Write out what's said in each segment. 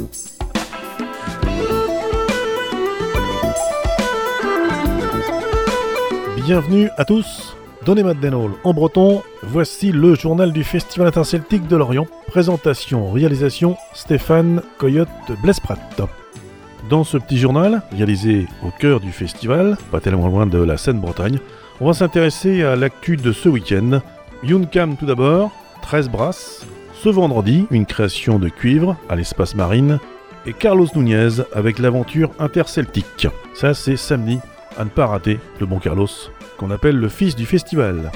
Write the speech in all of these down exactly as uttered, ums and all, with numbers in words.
Bienvenue à tous. Donnez-moi Denol en breton, voici le journal du Festival interceltique de Lorient. Présentation, réalisation, Stéphane Coyote Blesprat. Dans ce petit journal, réalisé au cœur du festival, pas tellement loin de la Seine-Bretagne, on va s'intéresser à l'actu de ce week-end. Youncam tout d'abord, treize brasses. Ce vendredi, une création de cuivre à l'espace marine. Et Carlos Núñez avec l'aventure interceltique. Ça c'est samedi, à ne pas rater, le bon Carlos, qu'on appelle le fils du festival.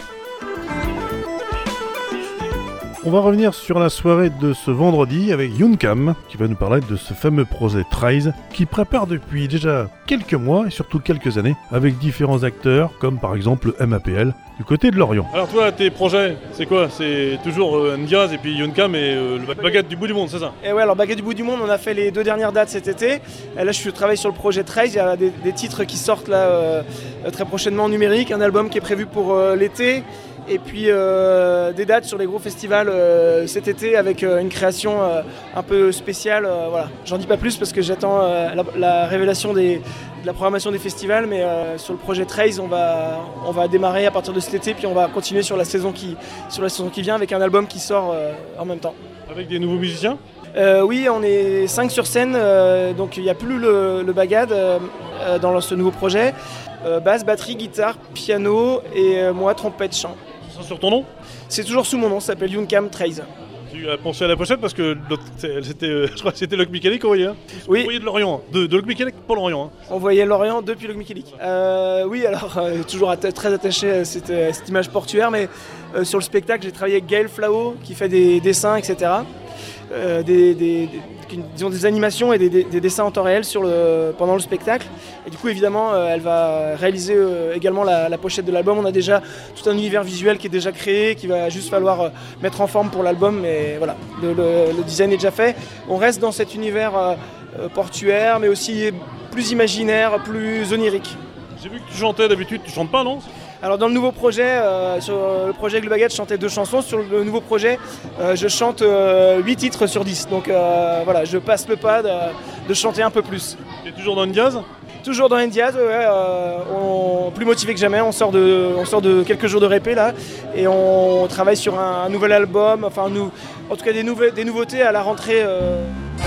On va revenir sur la soirée de ce vendredi avec Youncam, qui va nous parler de ce fameux projet Trace, qui prépare depuis déjà quelques mois et surtout quelques années, avec différents acteurs, comme par exemple M A P L, du côté de Lorient. Alors toi, tes projets, c'est quoi? C'est toujours euh, Ndiaz et puis Youncam et euh, le Baguette du bout du monde, c'est ça? Et ouais, alors Baguette du bout du monde, on a fait les deux dernières dates cet été. Et là, je travaille sur le projet Trace, il y a des, des titres qui sortent là euh, très prochainement en numérique, un album qui est prévu pour euh, l'été. Et puis euh, des dates sur les gros festivals euh, cet été avec euh, une création euh, un peu spéciale. Euh, voilà. J'en dis pas plus parce que j'attends euh, la, la révélation des, de la programmation des festivals. Mais euh, sur le projet Trace, on va, on va démarrer à partir de cet été. Puis on va continuer sur la saison qui, sur la saison qui vient avec un album qui sort euh, en même temps. Avec des nouveaux musiciens? Euh, oui, on est cinq sur scène, euh, donc il n'y a plus le, le bagad euh, euh, dans ce nouveau projet. Euh, basse, batterie, guitare, piano et euh, moi, trompette, chant. Sur ton nom? C'est toujours sous mon nom, ça s'appelle Youncam Trace. Tu as pensé à la pochette parce que c'était, je crois que c'était Loc Michelic qu'on voyait. Hein. Oui. On voyait de Lorient, de, de Loc Michelic pour Lorient. Hein. On voyait Lorient depuis Loc Michelic. Euh, oui, alors euh, toujours atta- très attaché à cette, à cette image portuaire, mais euh, sur le spectacle, j'ai travaillé avec Gaël Flao qui fait des dessins, et cetera. Euh, des, des, des, disons des animations et des, des, des dessins en temps réel sur le, pendant le spectacle. Et du coup, évidemment, euh, elle va réaliser euh, également la, la pochette de l'album. On a déjà tout un univers visuel qui est déjà créé, qu'il va juste falloir euh, mettre en forme pour l'album. Mais voilà, le, le, le design est déjà fait. On reste dans cet univers euh, portuaire, mais aussi plus imaginaire, plus onirique. J'ai vu que tu chantais d'habitude, tu chantes pas, non? Alors dans le nouveau projet, euh, sur le projet avec le Baguette, je chantais deux chansons. Sur le nouveau projet, euh, je chante euh, huit titres sur dix. Donc euh, voilà, je passe le pas de, de chanter un peu plus. Tu es toujours dans Ndiaz? Toujours dans Ndiaz, ouais, euh, on, plus motivé que jamais. On sort de, on sort de quelques jours de répé là, et on travaille sur un, un nouvel album. Enfin, nous, en tout cas des, nouvel- des nouveautés à la rentrée. Euh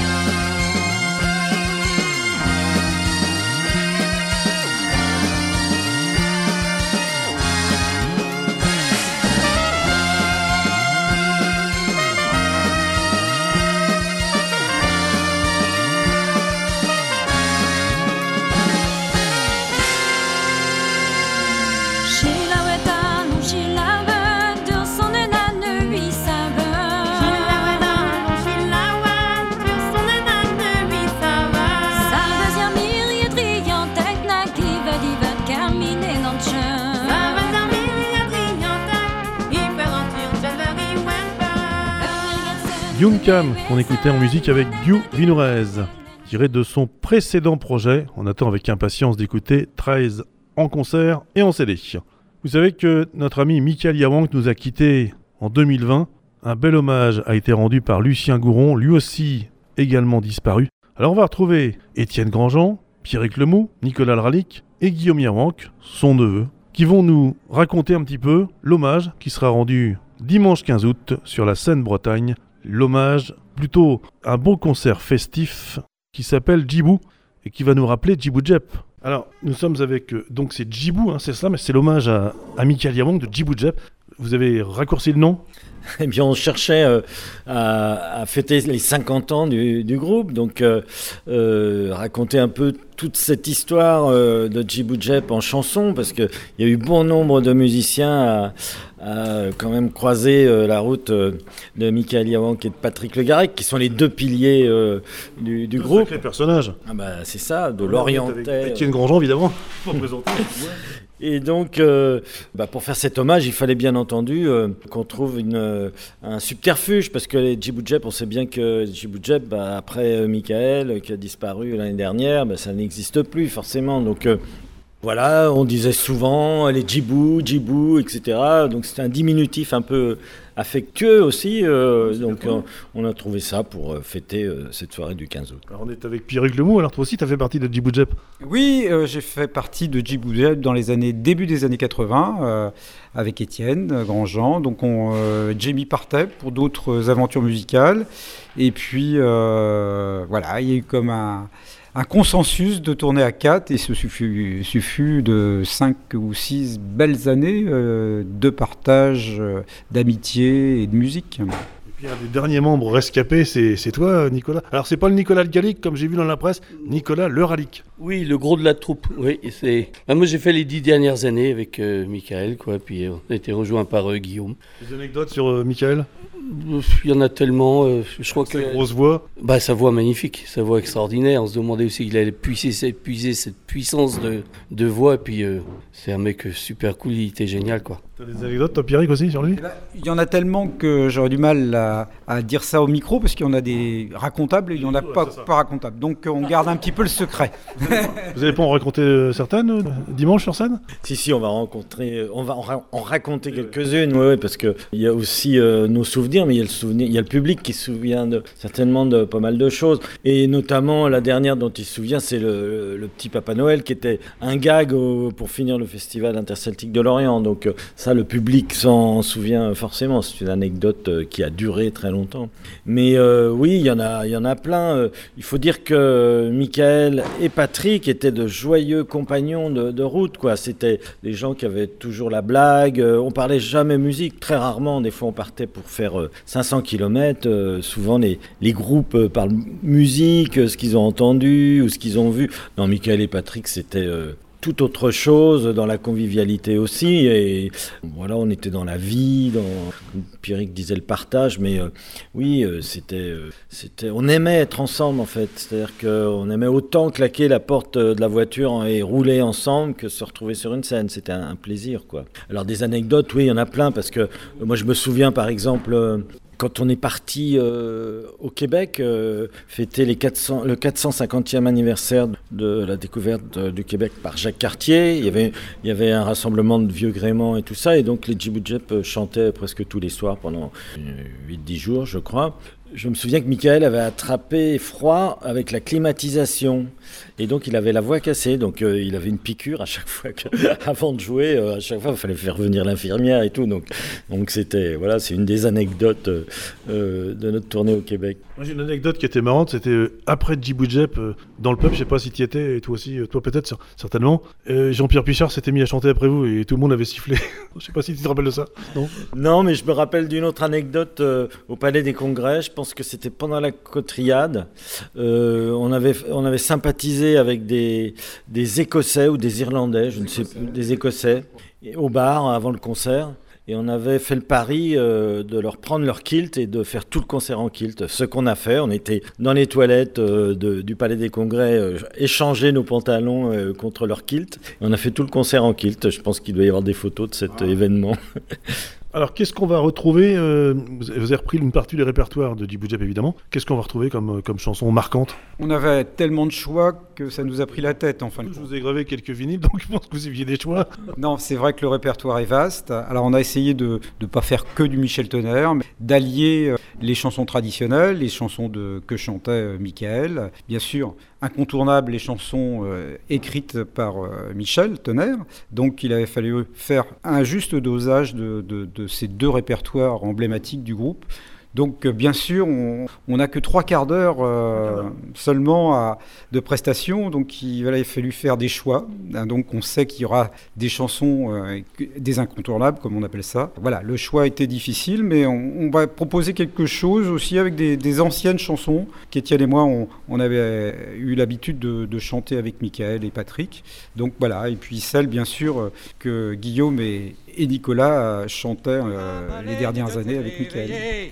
Youncam, qu'on écoutait en musique avec Diu Vinurez, tiré de son précédent projet. On attend avec impatience d'écouter Trace en concert et en C D. Vous savez que notre ami Michael Yawank nous a quittés en deux mille vingt. Un bel hommage a été rendu par Lucien Gouron, lui aussi également disparu. Alors on va retrouver Étienne Grandjean, Pierrick Lemou, Nicolas Lralik et Guillaume Yawank, son neveu, qui vont nous raconter un petit peu l'hommage qui sera rendu dimanche quinze août sur la Seine-Bretagne. L'hommage, plutôt un beau concert festif qui s'appelle Djibou et qui va nous rappeler Djibou Djep. Alors, nous sommes avec, euh, donc c'est Djibou, hein, c'est ça, mais c'est l'hommage à, à Michael Yawank de Djibou Djep. Vous avez raccourci le nom? Eh bien, on cherchait euh, à, à fêter les cinquante ans du, du groupe, donc euh, euh, raconter un peu toute cette histoire euh, de Djibou Djep en chanson, parce qu'il y a eu bon nombre de musiciens à, à quand même croiser euh, la route euh, de Michael Yawank et de Patrick Le Garrec, qui sont les deux piliers euh, du, du groupe. Sacré personnage. Ah bah, c'est ça, de l'orientais. Étienne Grandjean, évidemment, pour présenter. Et donc, euh, bah pour faire cet hommage, il fallait bien entendu euh, qu'on trouve une, euh, un subterfuge, parce que les Djibou Djep, on sait bien que Djibou Djep, bah, après euh, Michael, qui a disparu l'année dernière, bah, ça n'existe plus forcément. Donc, euh, Voilà, on disait souvent les Djibou, Djibou, et cetera. Donc c'était un diminutif un peu affectueux aussi. Euh, donc on, on a trouvé ça pour fêter euh, cette soirée du quinze août. Alors on est avec Pierrick Lemou, alors toi aussi tu as fait partie de Djibou Jep. Oui, euh, j'ai fait partie de Djibou Jep dans les années, début des années quatre-vingts, euh, avec Étienne euh, Grandjean. Donc on, euh, Jamie partait pour d'autres aventures musicales. Et puis euh, voilà, il y a eu comme un... un consensus de tourner à quatre, et ce fut, ce fut de cinq ou six belles années euh, de partage, euh, d'amitié et de musique. Et puis un des derniers membres rescapés, c'est, c'est toi, Nicolas. Alors c'est pas le Nicolas le Gallic, comme j'ai vu dans la presse, Nicolas le Ralic. Oui, le gros de la troupe. Oui, et c'est... Bah, moi j'ai fait les dix dernières années avec euh, Michael, quoi, puis euh, on a été rejoint par euh, Guillaume. Des anecdotes sur euh, Michael? Il y en a tellement, euh, je crois que... Sa grosse voix. Bah, sa voix magnifique, sa voix extraordinaire. On se demandait aussi qu'il allait puiser, cette- puiser cette puissance de, de voix. Et puis, euh, c'est un mec super cool, il était génial, quoi. T'as des anecdotes, toi, Pierrick, aussi, sur lui? Eh ben, il y en a tellement que j'aurais du mal à, à dire ça au micro, parce qu'il y en a des racontables et il y en a Ouais, pas, c'est ça. pas racontables. Donc on garde un petit peu le secret. Vous allez pas en raconter euh, certaines, euh, dimanche sur scène? Si, si, on va rencontrer, on va en, ra- en raconter quelques-unes, ouais, ouais, parce qu'il y a aussi euh, nos souvenirs, mais il y a le souvenir, il y a le public qui se souvient de, certainement de pas mal de choses. Et notamment, la dernière dont il se souvient, c'est le, le petit Papa Noël, qui était un gag au- pour finir le festival interceltique de Lorient. Donc euh, ça, le public s'en souvient forcément. C'est une anecdote euh, qui a duré très longtemps. Mais euh, oui, il y en a, il y en a plein. Euh, il faut dire que Michael et Patrick étaient de joyeux compagnons de, de route, quoi. C'était des gens qui avaient toujours la blague. Euh, on parlait jamais musique, très rarement. Des fois, on partait pour faire euh, cinq cents kilomètres. Euh, souvent, les, les groupes euh, parlent musique, euh, ce qu'ils ont entendu ou ce qu'ils ont vu. Non, Michael et Patrick, c'était euh, tout autre chose, dans la convivialité aussi. Et voilà, on était dans la vie, dans, Pierrick disait le partage, mais euh, oui, euh, c'était, euh, c'était, on aimait être ensemble en fait. C'est-à-dire qu'on aimait autant claquer la porte de la voiture et rouler ensemble que se retrouver sur une scène. C'était un, un plaisir, quoi. Alors des anecdotes, oui, il y en a plein, parce que euh, moi je me souviens par exemple... euh, quand on est parti euh, au Québec, euh, fêter les quatre cents, le quatre cent cinquantième anniversaire de la découverte de- du Québec par Jacques Cartier, il y avait, il y avait un rassemblement de vieux gréments et tout ça, et donc les Djibou Jep euh, chantaient presque tous les soirs pendant huit dix jours, je crois. Je me souviens que Michael avait attrapé froid avec la climatisation, et donc il avait la voix cassée, donc euh, il avait une piqûre à chaque fois que, avant de jouer, euh, à chaque fois il fallait faire venir l'infirmière et tout, donc donc c'était, voilà, c'est une des anecdotes euh, euh, de notre tournée au Québec. Moi, j'ai une anecdote qui était marrante, c'était euh, après Djibou Jep, euh, dans le pub, je sais pas si tu y étais, et toi aussi, euh, toi peut-être, cer- certainement. Euh, Jean-Pierre Pichard s'était mis à chanter après vous, et tout le monde avait sifflé. Je sais pas si tu te rappelles de ça, non? Non, mais je me rappelle d'une autre anecdote euh, au Palais des Congrès. Je pense que c'était pendant la Cotriade. Euh, on avait, on avait sympathisé avec des, des Écossais ou des Irlandais, je ne sais plus, des Écossais, et au bar avant le concert. Et on avait fait le pari euh, de leur prendre leur kilt et de faire tout le concert en kilt. Ce qu'on a fait, on était dans les toilettes euh, de- du Palais des Congrès, euh, échanger nos pantalons euh, contre leur kilt. Et on a fait tout le concert en kilt. Je pense qu'il doit y avoir des photos de cet euh, événement. Alors, qu'est-ce qu'on va retrouver euh, Vous vous avez repris une partie du répertoire de Djibou Jep, évidemment. Qu'est-ce qu'on va retrouver comme, euh, comme chanson marquante? On avait tellement de choix que ça nous a pris la tête en fin de Je compte. vous ai gravé quelques vinyles, donc je pense que vous aviez des choix. Non, c'est vrai que le répertoire est vaste. Alors on a essayé de ne pas faire que du Michel Tonnerre, mais d'allier euh, les chansons traditionnelles, les chansons de, que chantait euh, Michael. Bien sûr, incontournables les chansons euh, écrites par euh, Michel Tonnerre. Donc il avait fallu faire un juste dosage de, de- de ces deux répertoires emblématiques du groupe. Donc euh, bien sûr, on on n'a que trois quarts d'heure euh, seulement à- de prestations, donc il voilà, il a fallu faire des choix. Hein, donc on sait qu'il y aura des chansons, euh, des incontournables, comme on appelle ça. Voilà, le choix était difficile, mais on, on va proposer quelque chose aussi avec des, des anciennes chansons qu'Étienne et moi, on, on avait eu l'habitude de, de chanter avec Michael et Patrick. Donc voilà, et puis celle bien sûr euh, que Guillaume et, et Nicolas euh, chantaient euh, les dernières années avec Michael.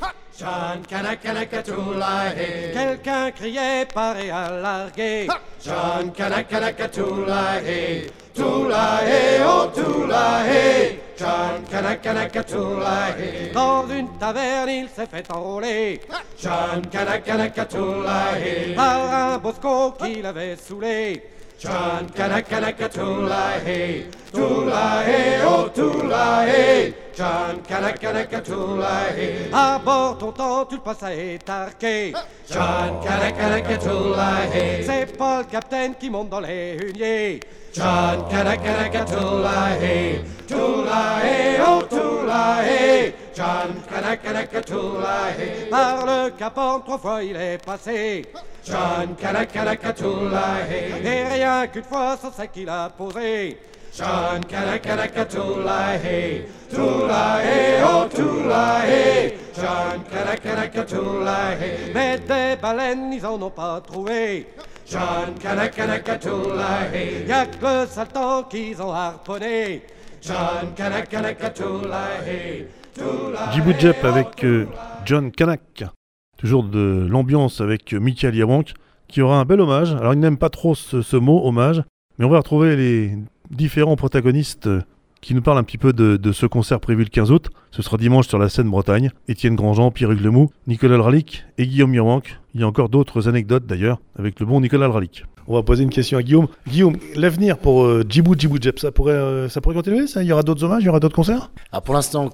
John Kanakanackatula-hey. Quelqu'un criait paré à larguer. John Kanakanackatula-hey. Tula-hey, oh Tula-hey. John Kanakanackatula-hey. Dans une taverne, il s'est fait enrôler. John Kanakanackatula-hey. Par un bosco qui l'avait saoulé. John Kanaka-naka-toolai-hey, toolai-hey, oh toolai-hey, John Kanaka-naka-toolai-hey. À bord ton temps, tu le passes à étarquer. John Kanaka-naka-toolai-hey. C'est pas le capitaine qui monte dans les huniers. John Kanaka-naka-toolai-hey, toolai-hey, oh toolai-hey, John Kanaka-naka-toolai-hey. Par le capon, trois fois il est passé. John Kanaka-naka-toolai-hey. Et rien qu'une fois, sans sac qu'il a posé. John Kanaka-naka-toolai-hey, toolai-hey, oh toolai-hey, John Kanaka-naka-toolai-hey. Mais des baleines, ils en ont pas trouvé. John Kanaka-naka-toolai-hey. Y'a que le sale temps qu'ils ont harponné. John Kanaka-naka-toolai-hey, toolai-hey. Jibou Jep avec euh, John Kanak. Toujours de l'ambiance avec euh, Michael Yawank, qui aura un bel hommage. Alors il n'aime pas trop ce, ce mot, hommage, mais on va retrouver les différents protagonistes euh, qui nous parlent un petit peu de, de ce concert prévu le quinze août. Ce sera dimanche sur la scène Bretagne. Étienne Grandjean, Pierre Huglemou, Nicolas Lralik et Guillaume Yawank. Il y a encore d'autres anecdotes d'ailleurs avec le bon Nicolas Lralik. On va poser une question à Guillaume. Guillaume, l'avenir pour euh, Jibou Jibou Jep, ça pourrait, euh, ça pourrait continuer ça? Il y aura d'autres hommages, il y aura d'autres concerts? Ah, pour l'instant...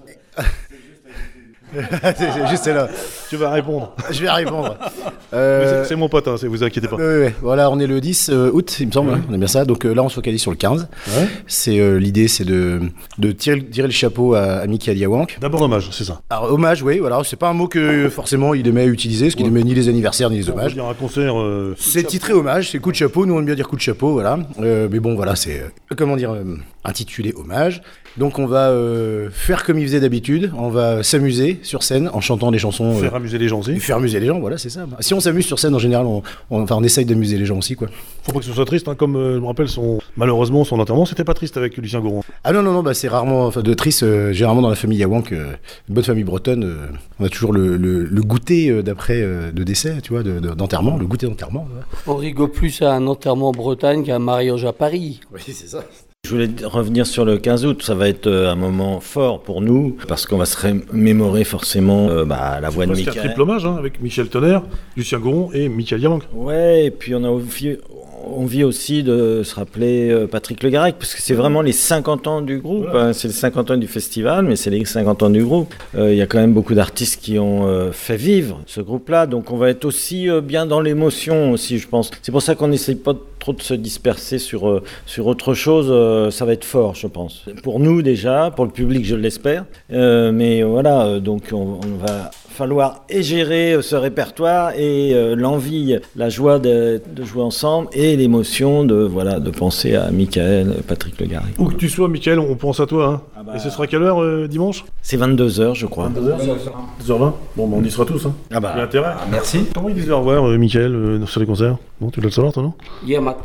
c'est juste là. Tu vas répondre. Je vais répondre. Euh... C'est, c'est mon pote, hein, vous inquiétez pas. Oui, oui, voilà, on est le dix août, il me semble, ouais. Hein, on est bien ça. Donc euh, là, on se focalise sur le quinze. Ouais. C'est, euh, l'idée, c'est de, de tirer, tirer le chapeau à, à Michael Yawank. D'abord hommage, c'est ça. Alors, hommage, oui, voilà, c'est pas un mot que forcément il aimait utiliser, parce qu'il ouais. aimait ni les anniversaires ni les hommages. Il y a un concert. Euh, c'est titré hommage, c'est coup de chapeau, nous on aime bien dire coup de chapeau, voilà. Euh, mais bon, voilà, c'est, euh, comment dire, euh, intitulé hommage. Donc on va euh, faire comme il faisait d'habitude, on va s'amuser sur scène en chantant des chansons. Faire euh, amuser les gens aussi. Faire amuser les gens, voilà, c'est ça. Si on s'amuse sur scène en général, on, on, enfin, on essaye d'amuser les gens aussi, quoi. Faut pas que ce soit triste, hein, comme euh, je me rappelle, son, malheureusement son enterrement, c'était pas triste avec Lucien Goron. Ah non, non, non, bah, c'est rarement, enfin, de triste, euh, généralement dans la famille Yawank, euh, une bonne famille bretonne, euh, on a toujours le, le, le goûter euh, d'après, euh, de décès, tu vois, de, de, d'enterrement, le goûter d'enterrement. Ouais. On rigole plus à un enterrement en Bretagne qu'à un mariage à Paris. Oui, c'est ça. Je voulais revenir sur le quinze août, ça va être un moment fort pour nous, parce qu'on va se remémorer forcément euh, bah, la voix de Michael. C'est un triple hommage hein, avec Michel Tonnerre, Lucien Goron et Michael Yawank. Ouais, et puis on a envie, envie aussi de se rappeler euh, Patrick Le Garrec, parce que c'est vraiment les cinquante ans du groupe, voilà. Hein, c'est les cinquante ans du festival, mais c'est les cinquante ans du groupe. Il euh, y a quand même beaucoup d'artistes qui ont euh, fait vivre ce groupe-là, donc on va être aussi euh, bien dans l'émotion aussi, je pense. C'est pour ça qu'on n'essaye pas de trop de se disperser sur, euh, sur autre chose, euh, ça va être fort, je pense. Pour nous déjà, pour le public, je l'espère. Euh, mais voilà, euh, donc on, on va falloir et gérer euh, ce répertoire et euh, l'envie, la joie de, de jouer ensemble et l'émotion de, voilà, de penser à Michael, Patrick Le Garrec. Où que tu sois, Michael, on pense à toi. Hein. Ah bah... Et ce sera quelle heure euh, dimanche? C'est vingt-deux heures, je crois. vingt-deux heures, dix heures vingt. Bon, bah, on y sera tous. Hein. Ah bah, il y a intérêt. Ah, merci. Comment ils disent au revoir, euh, Michael, euh, sur les concerts? Bon, tu dois le savoir, toi, non? Yamat.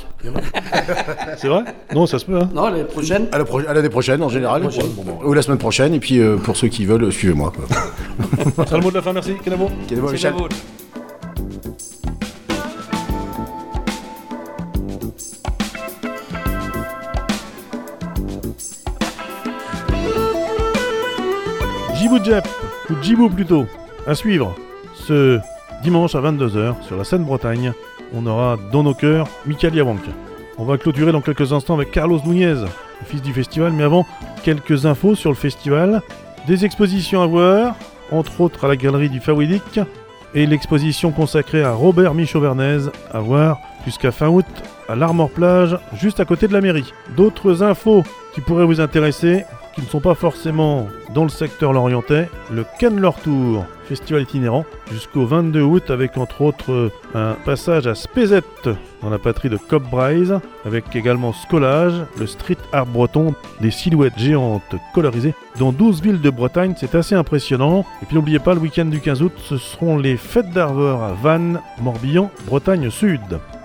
C'est vrai? Non, ça se peut, hein? Non, l'année prochaine. À, la pro- à l'année prochaine, en général. Prochaine. Bon, bon. Ou la semaine prochaine, et puis euh, pour ceux qui veulent, suivez-moi. Quoi. C'est le mot de la fin, merci. Kenavo. Kenavo, Michel. Jibou Jep, ou Jibou plutôt, à suivre ce dimanche à vingt-deux heures sur la scène Bretagne. On aura dans nos cœurs Michael Yawank. On va clôturer dans quelques instants avec Carlos Núñez, le fils du festival, mais avant, quelques infos sur le festival. Des expositions à voir, entre autres à la galerie du Fawidik, et l'exposition consacrée à Robert Michaud-Vernez, à voir jusqu'à fin août à l'Armor Plage, juste à côté de la mairie. D'autres infos qui pourraient vous intéresser, qui ne sont pas forcément dans le secteur lorientais, le Cannes-Lor Tour, festival itinérant, jusqu'au vingt-deux août, avec entre autres un passage à Spézet, dans la patrie de Cobb Bryce, avec également Scolage, le street art breton, des silhouettes géantes colorisées dans douze villes de Bretagne, c'est assez impressionnant. Et puis n'oubliez pas, le week-end du quinze août, ce seront les fêtes d'Arvor à Vannes, Morbihan, Bretagne Sud.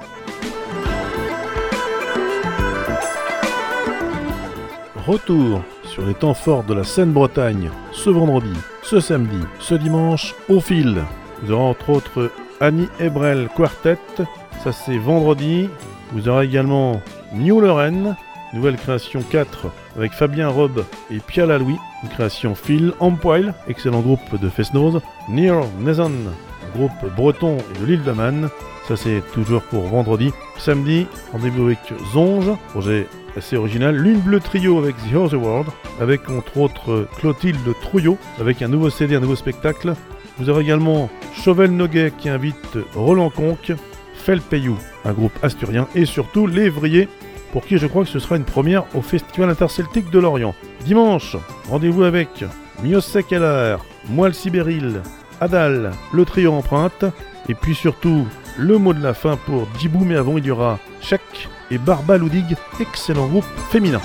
Retour sur les temps forts de la Seine-Bretagne, ce vendredi, ce samedi, ce dimanche, au fil. Vous aurez entre autres Annie Ebrel Quartet, ça c'est vendredi. Vous aurez également New Lorraine, nouvelle création quatre, avec Fabien Robe et Pia Louis, une création Phil Ampoil, excellent groupe de Fesnose. Near Nathan, groupe breton et de l'île de Man. Ça c'est toujours pour vendredi. Samedi, rendez-vous avec Zonge, projet assez original. Lune Bleue Trio avec The Other World, avec entre autres Clotilde Trouillot, avec un nouveau C D, un nouveau spectacle. Vous aurez également Chauvel Noguet qui invite Roland Conque, Felpeyou, un groupe asturien, et surtout Lévrier, pour qui je crois que ce sera une première au Festival Interceltique de Lorient. Dimanche, rendez-vous avec Miosset Keller, Moelle Sibéril, Adal, le trio Empreinte, et puis surtout le mot de la fin pour Djibou, mais avant il y aura Chek et Barba Loudig, excellent groupe féminin.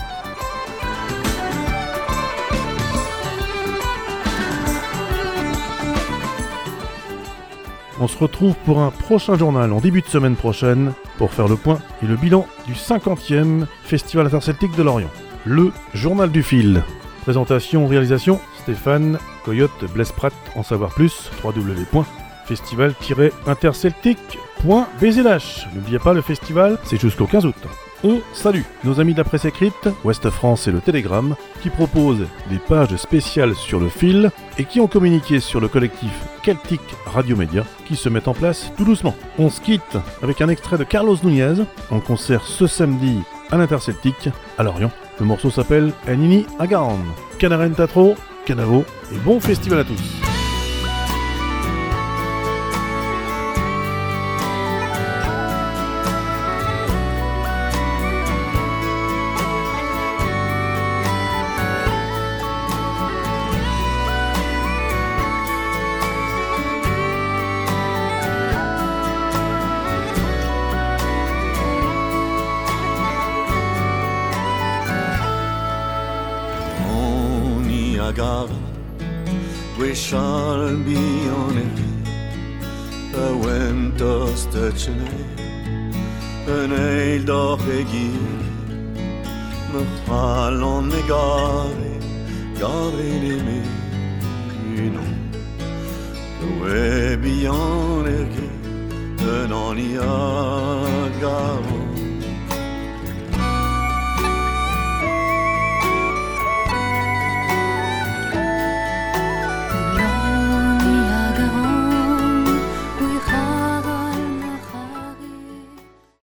On se retrouve pour un prochain journal en début de semaine prochaine pour faire le point et le bilan du cinquantième Festival Interceltique de Lorient. Le Journal du Fil. Présentation, réalisation, Stéphane Coyote Blesprat. En savoir plus, w w w point festival tiret interceltique point b z h. N'oubliez pas, le festival, c'est jusqu'au quinze août. On salue nos amis de la presse écrite, Ouest France et le Télégramme, qui proposent des pages spéciales sur le fil et qui ont communiqué sur le collectif Celtic Radio Média qui se met en place tout doucement. On se quitte avec un extrait de Carlos Nunez en concert ce samedi à l'Interceltique à Lorient. Le morceau s'appelle Anini Agaran. Canaren Tatro, Canavo et bon festival à tous. We shall be on it, the winter's touching an eil d'or egir, me halon me gare, gare l'aimer, non, the way beyond it, an on y a gare.